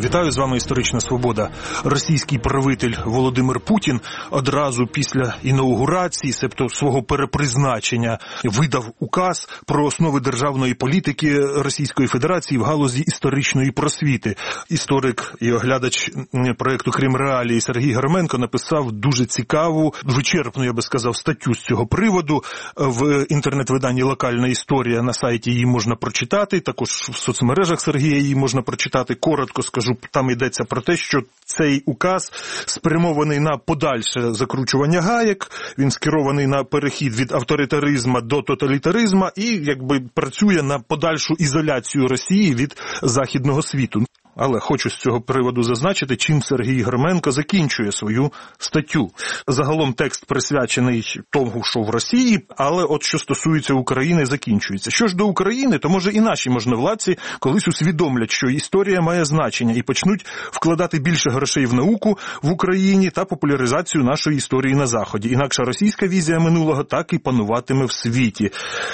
Вітаю, з вами «Історична свобода». Російський правитель Володимир Путін одразу після інаугурації, себто свого перепризначення, видав указ про основи державної політики Російської Федерації в галузі історичної просвіти. Історик і оглядач проєкту «Крим Реалії» Сергій Герменко написав дуже цікаву, вичерпну, я би сказав, статтю з цього приводу. В інтернет-виданні «Локальна історія» на сайті її можна прочитати, також в соцмережах Сергія її можна прочитати. Коротко скажу, там йдеться про те, що цей указ спрямований на подальше закручування гаєк, він скерований на перехід від авторитаризму до тоталітаризму і якби працює на подальшу ізоляцію Росії від західного світу. Але хочу з цього приводу зазначити, чим Сергій Герменко закінчує свою статтю. Загалом текст присвячений тому, що в Росії, але от що стосується України, закінчується. Що ж до України, то може і наші можновладці колись усвідомлять, що історія має значення і почнуть вкладати більше грошей в науку в Україні та популяризацію нашої історії на Заході. Інакше російська візія минулого так і пануватиме в світі,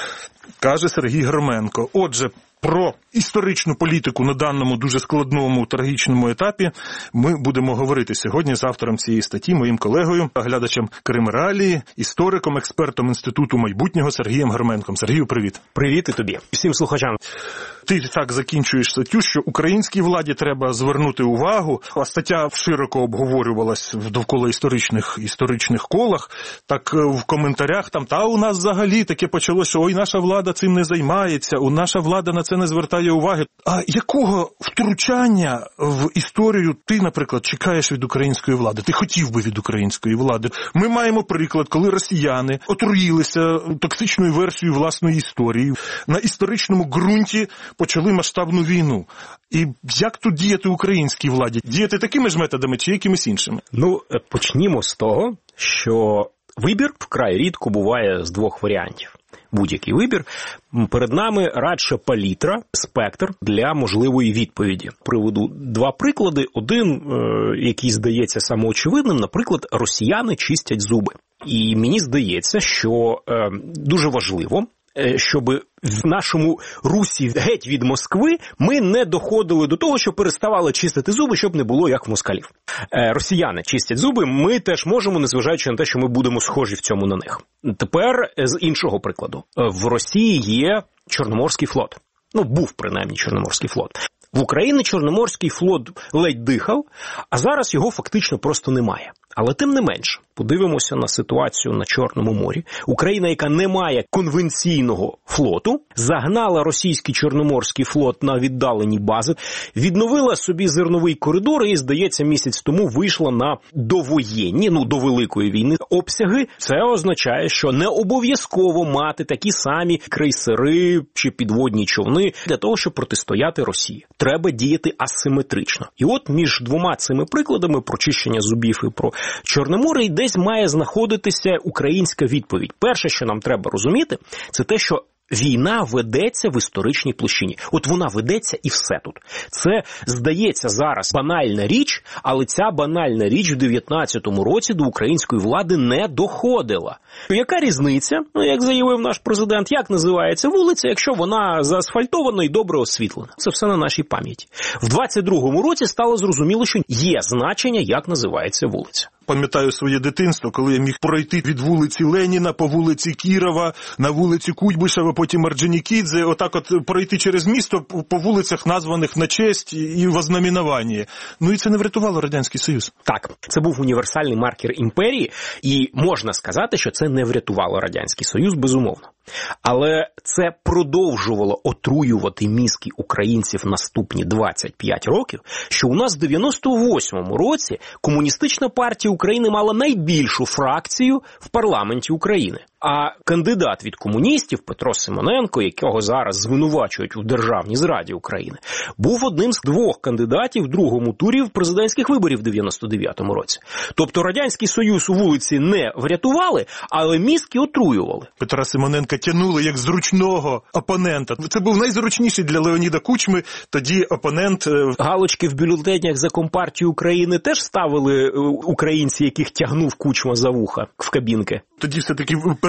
каже Сергій Герменко. Отже, про історичну політику на даному дуже складному, трагічному етапі ми будемо говорити сьогодні з автором цієї статті, моїм колегою, оглядачем Крим Реалії, істориком, експертом Інституту майбутнього Сергієм Герменком. Сергію, привіт. Привіт і тобі. Всім слухачам. Ти так закінчуєш статтю, що українській владі треба звернути увагу, а стаття широко обговорювалась довкола історичних колах, так в коментарях там, у нас взагалі таке почалося, що ой, наша влада цим не займається, наша влада на це не звертає уваги. А якого втручання в історію ти, наприклад, чекаєш від української влади? Ти хотів би від української влади? Ми маємо приклад, коли росіяни отруїлися токсичною версією власної історії, на історичному ґрунті почали масштабну війну. І як тут діяти українській владі? Діяти такими ж методами чи якимись іншими? Почнімо з того, що вибір вкрай рідко буває з двох варіантів. Будь-який вибір. Перед нами радше палітра, спектр для можливої відповіді. Приведу два приклади. Один, який здається самоочевидним, наприклад, росіяни чистять зуби. І мені здається, що дуже важливо, щоб в нашому русі геть від Москви ми не доходили до того, що переставали чистити зуби, щоб не було як в москалів. Росіяни чистять зуби, ми теж можемо, незважаючи на те, що ми будемо схожі в цьому на них. Тепер з іншого прикладу. В Росії є Чорноморський флот. Був принаймні Чорноморський флот. В Україні Чорноморський флот ледь дихав, а зараз його фактично просто немає. Але тим не менше, подивимося на ситуацію на Чорному морі. Україна, яка не має конвенційного флоту, загнала російський Чорноморський флот на віддалені бази, відновила собі зерновий коридор і, здається, місяць тому вийшла на довоєнні, до Великої війни, обсяги. Це означає, що не обов'язково мати такі самі крейсери чи підводні човни для того, щоб протистояти Росії. Треба діяти асиметрично. І от між двома цими прикладами про чищення зубів і про Чорне море десь має знаходитися українська відповідь. Перше, що нам треба розуміти, це те, що війна ведеться в історичній площині. От вона ведеться і все тут. Це, здається, зараз банальна річ, але ця банальна річ в 19-му році до української влади не доходила. Яка різниця, як заявив наш президент, як називається вулиця, якщо вона заасфальтована і добре освітлена? Це все на нашій пам'яті. В 22-му році стало зрозуміло, що є значення, як називається вулиця. Пам'ятаю своє дитинство, коли я міг пройти від вулиці Леніна по вулиці Кірова, на вулиці Куйбишева, потім Орджонікідзе, отак пройти через місто по вулицях, названих на честь і вознаменування. І це не врятувало Радянський Союз. Так, це був універсальний маркер імперії, і можна сказати, що це не врятувало Радянський Союз, безумовно. Але це продовжувало отруювати мізки українців наступні 25 років, що у нас в 98-му році Комуністична партія України мала найбільшу фракцію в парламенті України. А кандидат від комуністів Петро Симоненко, якого зараз звинувачують у державній зраді України, був одним з двох кандидатів в другому турі президентських виборів в 99-му році. Тобто Радянський Союз у вулиці не врятували, але мізки отруювали. Петра Симоненка тянули як зручного опонента. Це був найзручніший для Леоніда Кучми тоді опонент. Галочки в бюлетенях за Компартію України теж ставили українці, яких тягнув Кучма за вуха в кабінки. Тоді все-таки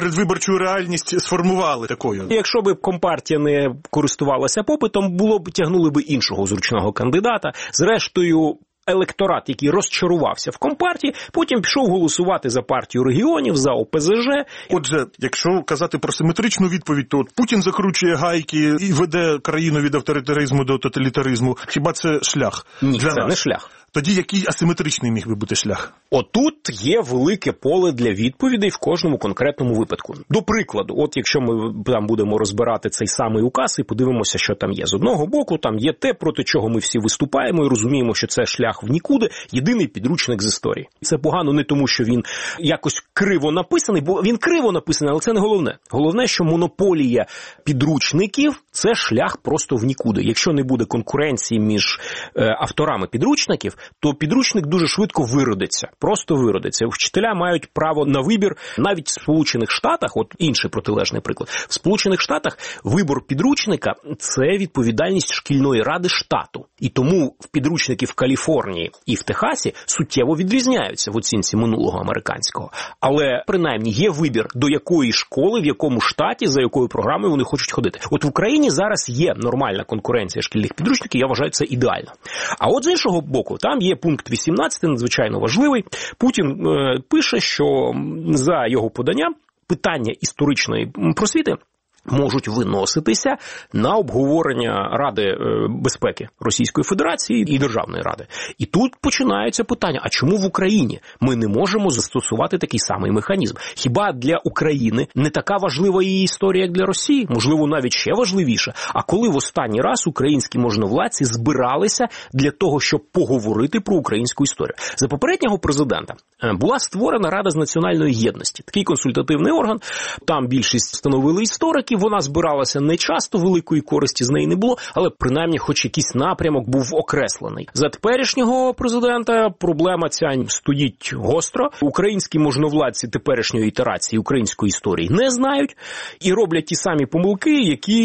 передвиборчу реальність сформували такою. Якщо б Компартія не користувалася попитом, тягнули б іншого зручного кандидата. Зрештою, електорат, який розчарувався в Компартії, потім пішов голосувати за партію регіонів, за ОПЗЖ. Отже, якщо казати про симетричну відповідь, то Путін закручує гайки і веде країну від авторитаризму до тоталітаризму. Хіба це шлях? Ні, це не шлях. Тоді який асиметричний міг би бути шлях? Отут є велике поле для відповідей в кожному конкретному випадку. До прикладу, от якщо ми там будемо розбирати цей самий указ і подивимося, що там є. З одного боку, там є те, проти чого ми всі виступаємо і розуміємо, що це шлях в нікуди, єдиний підручник з історії. Це погано не тому, що він якось криво написаний, бо він криво написаний, але це не головне. Головне, що монополія підручників – це шлях просто в нікуди. Якщо не буде конкуренції між авторами підручників, то підручник дуже швидко виродиться. Просто виродиться. Вчителя мають право на вибір навіть в Сполучених Штатах, от інший протилежний приклад, в Сполучених Штатах вибір підручника – це відповідальність шкільної ради штату. І тому підручники в Каліфорнії і в Техасі суттєво відрізняються в оцінці минулого американського. Але, принаймні, є вибір, до якої школи, в якому штаті, за якою програмою вони хочуть ходити. От в Україні зараз є нормальна конкуренція шкільних підручників, я вважаю, це ідеально. А от з іншого боку, там є пункт 18, надзвичайно важливий. Путін пише, що за його поданням питання історичної просвіти можуть виноситися на обговорення Ради безпеки Російської Федерації і Державної Ради. І тут починаються питання, а чому в Україні ми не можемо застосувати такий самий механізм? Хіба для України не така важлива її історія, як для Росії? Можливо, навіть ще важливіше. А коли в останній раз українські можновладці збиралися для того, щоб поговорити про українську історію? За попереднього президента була створена Рада з національної єдності. Такий консультативний орган, там більшість становили історики, вона збиралася не часто, великої користі з неї не було, але принаймні хоч якийсь напрямок був окреслений. За теперішнього президента проблема ця стоїть гостро. Українські можновладці теперішньої ітерації української історії не знають і роблять ті самі помилки,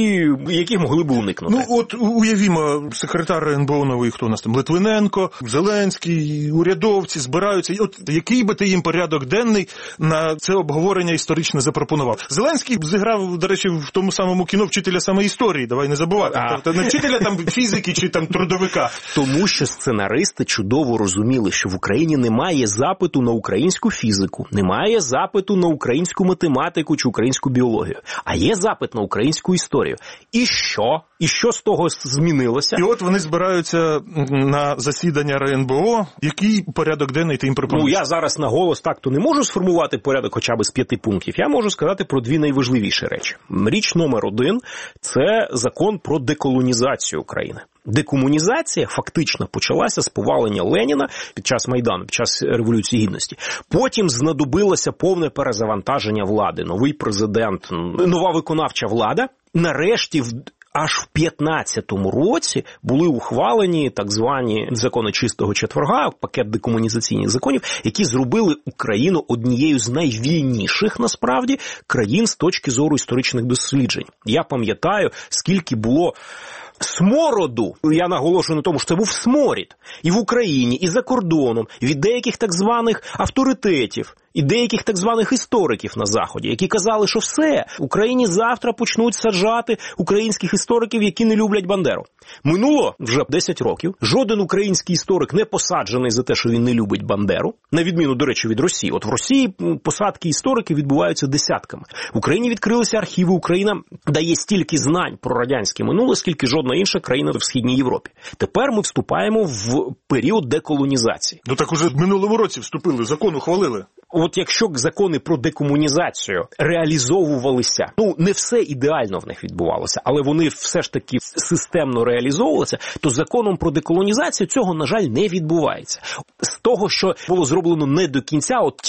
які могли б уникнути. Ну от уявімо, секретар РНБО новий, хто у нас там, Литвиненко, Зеленський, урядовці збираються. От який би ти їм порядок денний на це обговорення історичне запропонував? Зеленський зіграв, до речі, в тому самому кіно вчителя саме історії, давай не забувати. Тобто не вчителя там фізики чи там трудовика. Тому що сценаристи чудово розуміли, що в Україні немає запиту на українську фізику, немає запиту на українську математику чи українську біологію, а є запит на українську історію. І що? І що з того змінилося? І от вони збираються на засідання РНБО. Який порядок денний ти їм пропонуєш? Ну, я зараз на голос так-то не можу сформувати порядок хоча б з 5 пунктів. Я можу сказати про дві найважливіші речі. Річ номер 1 – це закон про деколонізацію України. Декомунізація фактично почалася з повалення Леніна під час Майдану, під час Революції Гідності. Потім знадобилося повне перезавантаження влади. Новий президент, нова виконавча влада. Нарешті аж в 15-му році були ухвалені так звані закони чистого четверга, пакет декомунізаційних законів, які зробили Україну однією з найвільніших, насправді, країн з точки зору історичних досліджень. Я пам'ятаю, скільки було смороду, я наголошую на тому, що це був сморід і в Україні, і за кордоном, від деяких так званих авторитетів, і деяких так званих істориків на Заході, які казали, що все, в Україні завтра почнуть саджати українських істориків, які не люблять Бандеру. Минуло вже 10 років, жоден український історик не посаджений за те, що він не любить Бандеру, на відміну, до речі, від Росії. От в Росії посадки істориків відбуваються десятками. В Україні відкрилися архіви, Україна дає стільки знань про радянське минуле, скільки жодна інша країна в Східній Європі. Тепер ми вступаємо в період деколонізації. Ну так уже в минулому році вступили, закон ухвалили. От якщо закони про декомунізацію реалізовувалися, ну не все ідеально в них відбувалося, але вони все ж таки системно реалізовувалися, то законом про деколонізацію цього, на жаль, не відбувається. З того, що було зроблено не до кінця, от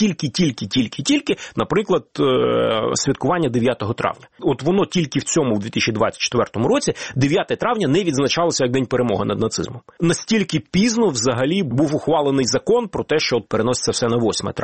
тільки, наприклад, святкування 9 травня. От воно тільки в цьому, в 2024 році, 9 травня не відзначалося як День перемоги над нацизмом. Настільки пізно взагалі був ухвалений закон про те, що от переноситься все на 8 травня.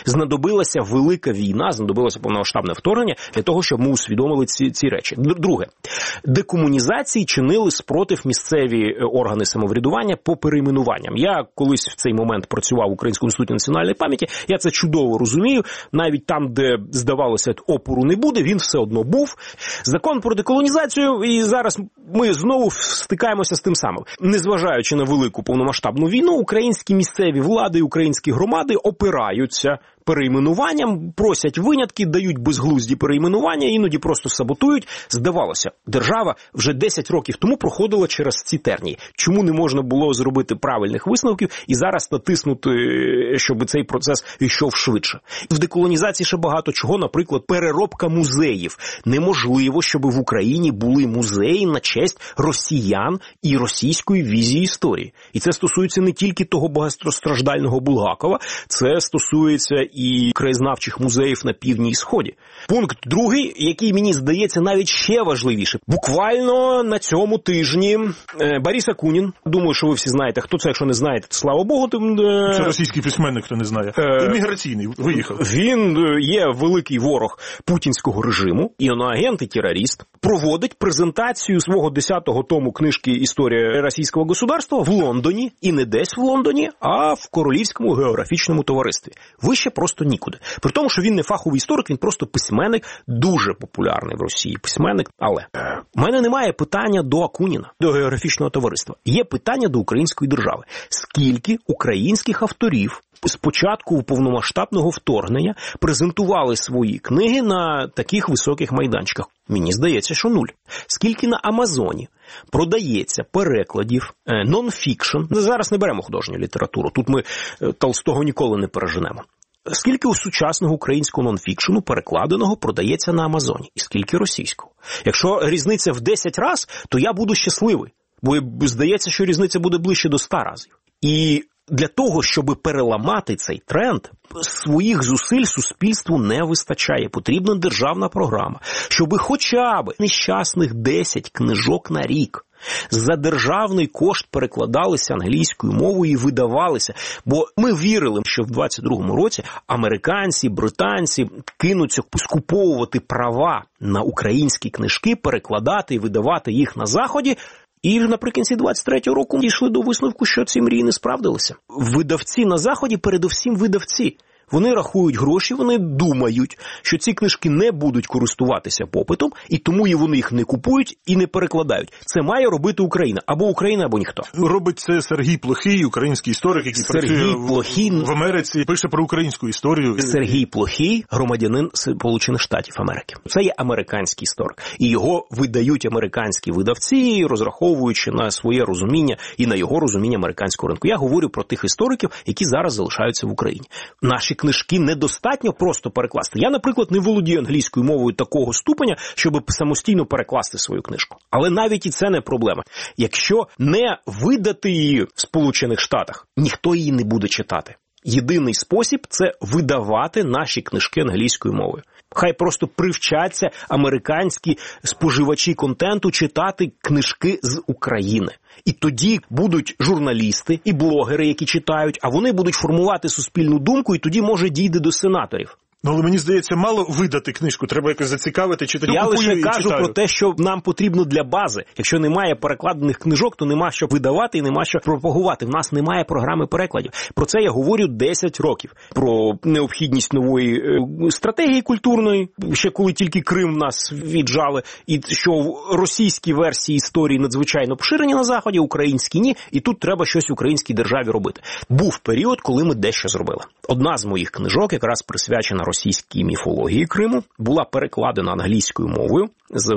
Знадобилася велика війна, знадобилося повномасштабне вторгнення для того, щоб ми усвідомили ці речі. Друге, декомунізації чинили спротив місцеві органи самоврядування по перейменуванням. Я колись в цей момент працював в Українському інституті національної пам'яті, я це чудово розумію, навіть там, де, здавалося, опору не буде, він все одно був. Закон про деколонізацію, і зараз ми знову стикаємося з тим самим. Незважаючи на велику повномасштабну війну, українські місцеві влади і українські громади опираються перейменуванням, просять винятки, дають безглузді перейменування, іноді просто саботують. Здавалося, держава вже 10 років тому проходила через ці тернії. Чому не можна було зробити правильних висновків і зараз натиснути, щоб цей процес йшов швидше? В деколонізації ще багато чого, наприклад, переробка музеїв. Неможливо, щоб в Україні були музеї на честь росіян і російської візії історії. І це стосується не тільки того багатостраждального Булгакова, це стосується і краєзнавчих музеїв на півдні і сході. Пункт другий, який мені здається навіть ще важливіше. Буквально на цьому тижні Борис Акунін, думаю, що ви всі знаєте, хто це, якщо не знаєте, то слава Богу. Це російський письменник, хто не знає. Імміграційний, виїхав. Він є великий ворог путінського режиму, іноагент і терорист, проводить презентацію свого 10-го тому книжки «Історія російського государства» в Лондоні, і не десь в Лондоні, а в Королівському географічному товаристві. Вище просто нікуди. При тому, що він не фаховий історик, він просто письменник, дуже популярний в Росії письменник. Але в мене немає питання до Акуніна, до географічного товариства. Є питання до української держави. Скільки українських авторів з початку повномасштабного вторгнення презентували свої книги на таких високих майданчиках? Мені здається, що 0. Скільки на Амазоні продається перекладів нон-фікшн? Зараз не беремо художню літературу, тут ми Толстого ніколи не переженемо. Скільки у сучасного українського нон-фікшену перекладеного продається на Амазоні? І скільки російського? Якщо різниця в 10 разів, то я буду щасливий. Бо здається, що різниця буде ближче до 100 разів. І для того, щоб переламати цей тренд, своїх зусиль суспільству не вистачає. Потрібна державна програма, щоб хоча б нещасних 10 книжок на рік за державний кошт перекладалися англійською мовою і видавалися. Бо ми вірили, що в 22-му році американці, британці кинуться скуповувати права на українські книжки, перекладати і видавати їх на Заході. І наприкінці 23-го року дійшли до висновку, що ці мрії не справдилися. Видавці на Заході, передусім видавці. Вони рахують гроші, вони думають, що ці книжки не будуть користуватися попитом, і тому вони їх не купують і не перекладають. Це має робити Україна. Або Україна, або ніхто. Робить це Сергій Плохий, український історик, який працює в Америці, пише про українську історію. Сергій Плохий – громадянин Сполучених Штатів Америки. Це є американський історик. І його видають американські видавці, розраховуючи на своє розуміння і на його розуміння американського ринку. Я говорю про тих істориків, які зараз залишаються в Україні. Наші книжки недостатньо просто перекласти. Я, наприклад, не володію англійською мовою такого ступеня, щоб самостійно перекласти свою книжку. Але навіть і це не проблема. Якщо не видати її в Сполучених Штатах, ніхто її не буде читати. Єдиний спосіб – це видавати наші книжки англійською мовою. Хай просто привчаться американські споживачі контенту читати книжки з України. І тоді будуть журналісти і блогери, які читають, а вони будуть формувати суспільну думку, і тоді, може, дійде до сенаторів. Ну, але мені здається, мало видати книжку, треба якось зацікавити читачів. Я лише кажу про те, що нам потрібно для бази. Якщо немає перекладених книжок, то нема що видавати і нема що пропагувати. В нас немає програми перекладів. Про це я говорю 10 років. Про необхідність нової стратегії культурної, ще коли тільки Крим нас віджали, і що російські версії історії надзвичайно поширені на Заході, українські ні, і тут треба щось в українській державі робити. Був період, коли ми дещо зробили. Одна з моїх книжок, якраз присвячена російській міфології Криму, була перекладена англійською мовою з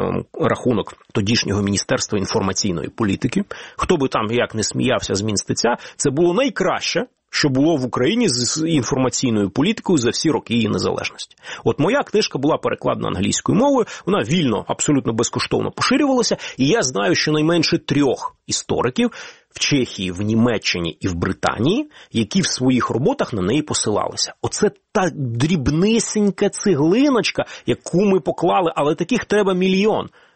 рахунок тодішнього Міністерства інформаційної політики. Хто би там як не сміявся з Мінстеця, це було найкраще, що було в Україні з інформаційною політикою за всі роки її незалежності. От моя книжка була перекладена англійською мовою, вона вільно, абсолютно безкоштовно поширювалася, і я знаю щонайменше 3 істориків в Чехії, в Німеччині і в Британії, які в своїх роботах на неї посилалися. Оце та дрібнисенька цеглиночка, яку ми поклали, але таких треба мільйон.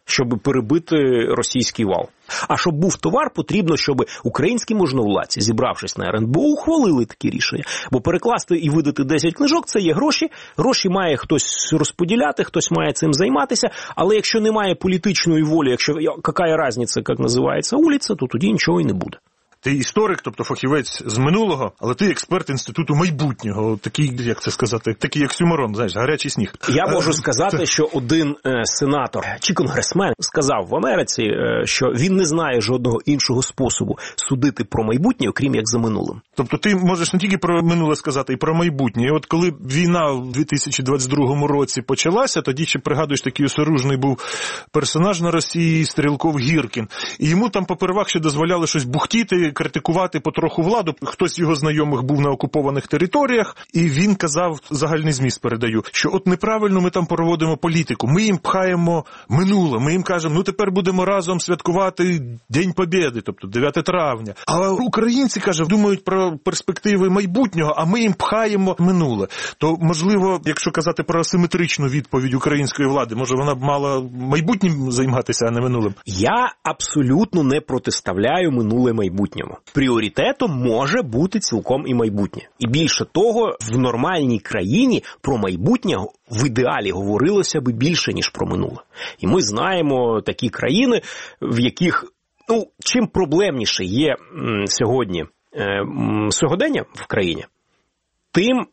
щоб перебити російський вал. А щоб був товар, потрібно, щоб українські можновладці, зібравшись на РНБО, ухвалили такі рішення. Бо перекласти і видати 10 книжок – це є гроші. Гроші має хтось розподіляти, хтось має цим займатися. Але якщо немає політичної волі, якщо яка різниця, як називається вулиця, то тоді нічого і не буде. Ти історик, тобто фахівець з минулого, але ти експерт Інституту майбутнього. Такий, як це сказати, такий як Сюмарон, знаєш, гарячий сніг. Я можу сказати, що один сенатор чи конгресмен сказав в Америці, що він не знає жодного іншого способу судити про майбутнє, окрім як за минулим. Тобто ти можеш не тільки про минуле сказати, і про майбутнє. І от коли війна в 2022 році почалася, тоді ще, пригадуєш, такий осоружний був персонаж на Росії, Стрілков Гіркін. І йому там попервах ще дозволяли щось бухтіти, критикувати потроху владу. Хтось з його знайомих був на окупованих територіях, і він казав, загальний зміст передаю, що от неправильно ми там проводимо політику. Ми їм пхаємо минуле, ми їм кажемо, ну тепер будемо разом святкувати День Побєди, тобто 9 травня. А українці, каже, думають про перспективи майбутнього, а ми їм пхаємо минуле. То, можливо, якщо казати про асиметричну відповідь української влади, може вона б мала майбутнім займатися, а не минулим? Я абсолютно не протиставляю минуле майбутньому. Пріоритетом може бути цілком і майбутнє. І більше того, в нормальній країні про майбутнє в ідеалі говорилося би більше, ніж про минуле. І ми знаємо такі країни, в яких, чим проблемніше є сьогодні сьогодення в країні, тим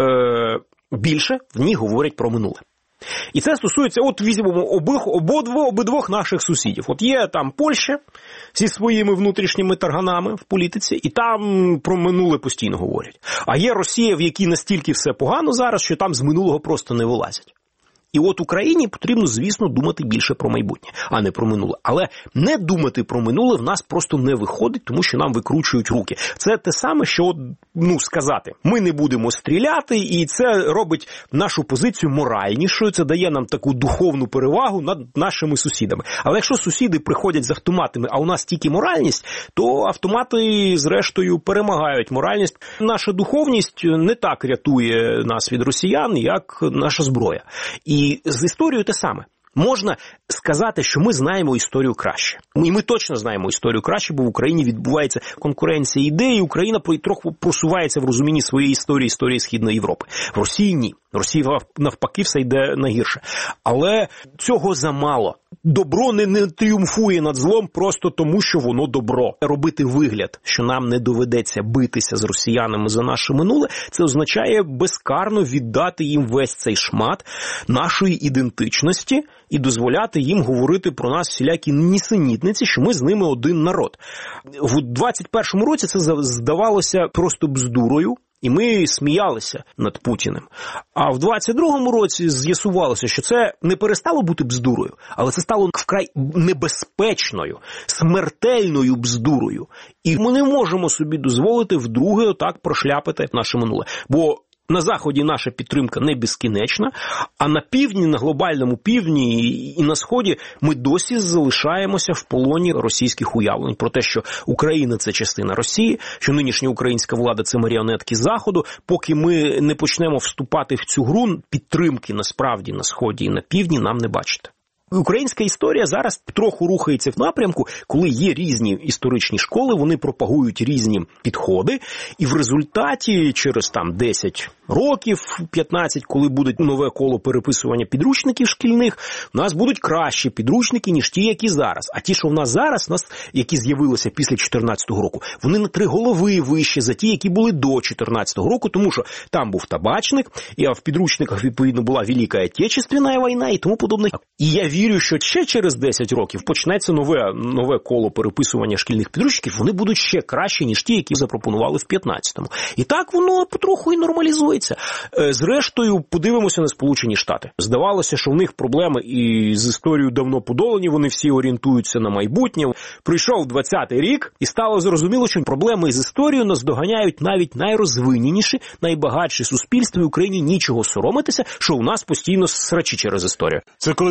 більше в ній говорять про минуле. І це стосується, от візьмемо обидвох наших сусідів. От є там Польща зі своїми внутрішніми тарганами в політиці, і там про минуле постійно говорять. А є Росія, в якій настільки все погано зараз, що там з минулого просто не вилазять. І от Україні потрібно, звісно, думати більше про майбутнє, а не про минуле. Але не думати про минуле в нас просто не виходить, тому що нам викручують руки. Це те саме, що, сказати, ми не будемо стріляти, і це робить нашу позицію моральнішою, це дає нам таку духовну перевагу над нашими сусідами. Але якщо сусіди приходять з автоматами, а у нас тільки моральність, то автомати, зрештою, перемагають моральність. Наша духовність не так рятує нас від росіян, як наша зброя. І з історією те саме. Можна сказати, що ми знаємо історію краще. І ми точно знаємо історію краще, бо в Україні відбувається конкуренція ідей, і Україна трохи просувається в розумінні своєї історії Східної Європи. В Росії ні. В Росії навпаки все йде на гірше. Але цього замало. Добро не тріумфує над злом просто тому, що воно добро. Робити вигляд, що нам не доведеться битися з росіянами за наше минуле, це означає безкарно віддати їм весь цей шмат нашої ідентичності і дозволяти їм говорити про нас всілякі нісенітниці, що ми з ними один народ. В 21-му році це здавалося просто бздурою. І ми сміялися над Путіним. А в 22-му році з'ясувалося, що це не перестало бути бздурою, але це стало вкрай небезпечною, смертельною бздурою. І ми не можемо собі дозволити вдруге отак прошляпити наше минуле. Бо на Заході наша підтримка не безкінечна, а на півдні, на глобальному півдні і на Сході ми досі залишаємося в полоні російських уявлень про те, що Україна – це частина Росії, що нинішня українська влада – це маріонетки Заходу. Поки ми не почнемо вступати в цю гру, підтримки насправді на Сході і на півдні нам не бачити. Українська історія зараз трохи рухається в напрямку, коли є різні історичні школи, вони пропагують різні підходи, і в результаті через 10 років, 15, коли буде нове коло переписування підручників шкільних, у нас будуть кращі підручники, ніж ті, які зараз. А ті, що в нас зараз, які з'явилися після 2014 року, вони на 3 голови вищі за ті, які були до 2014 року, тому що там був табачник, і в підручниках, відповідно, була Велика Отечественна війна і тому подобне. І я вірю, що ще через 10 років почнеться нове коло переписування шкільних підручників, вони будуть ще кращі, ніж ті, які запропонували в 15-му. І так воно потроху і нормалізується. Зрештою, подивимося на Сполучені Штати. Здавалося, що в них проблеми і з історією давно подолані, вони всі орієнтуються на майбутнє. Прийшов 20-й рік, і стало зрозуміло, що проблеми з історією наздоганяють навіть найрозвиненіші, найбагатші суспільства, і Україні нічого соромитися, що у нас постійно срачі через історію. Це коли там пам'ятник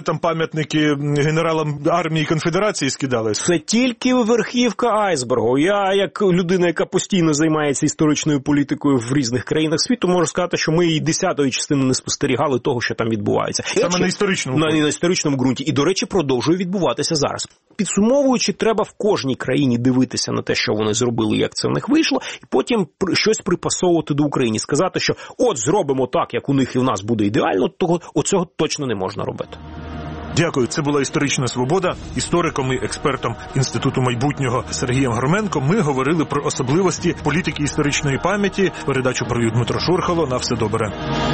пам'ятники генералам армії Конфедерації скидали? Це тільки верхівка айсбергу. Я, як людина, яка постійно займається історичною політикою в різних країнах світу, можу сказати, що ми і 10-ї частини не спостерігали того, що там відбувається. Саме на історичному на історичному ґрунті. І, до речі, продовжує відбуватися зараз. Підсумовуючи, треба в кожній країні дивитися на те, що вони зробили, як це в них вийшло, і потім щось припасовувати до України. Сказати, що от зробимо так, як у них і в нас буде ідеально, оцього точно не можна робити. Дякую. Це була «Історична свобода». Істориком і експертом Інституту майбутнього Сергієм Громенком ми говорили про особливості політики історичної пам'яті. Передачу провів Дмитро Шурхало. На все добре.